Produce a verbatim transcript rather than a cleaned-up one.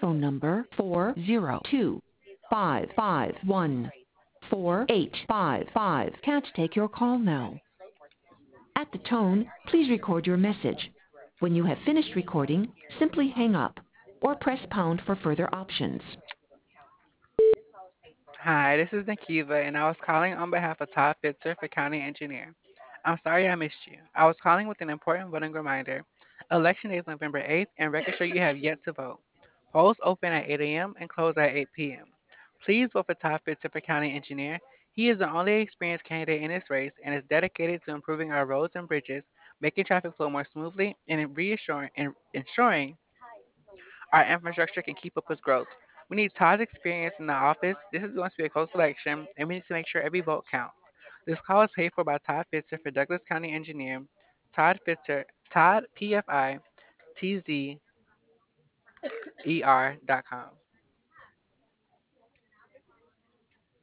telephone number four zero two five five one four eight five five can't take your call now. At the tone, please record your message. When you have finished recording, simply hang up or press pound for further options. Hi, this is Nakiva, and I was calling on behalf of Todd Fitzer for County Engineer. I'm sorry I missed you. I was calling with an important voting reminder. Election day is November eighth, and record show you have yet to vote. Polls open at eight a m and close at eight p m. Please vote for Todd Fitzer for County Engineer. He is the only experienced candidate in this race and is dedicated to improving our roads and bridges, making traffic flow more smoothly, and reassuring and ensuring our infrastructure can keep up with growth. We need Todd's experience in the office. This is going to be a close election, and we need to make sure every vote counts. This call is paid for by Todd Fitzer for Douglas County Engineer. Todd Fitzer, Todd P F I T Z E R dot com.